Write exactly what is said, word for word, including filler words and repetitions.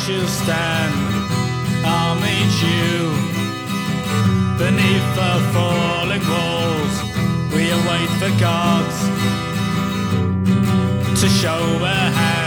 she'll stand. I'll meet you beneath the falling walls. We await for gods to show a hand.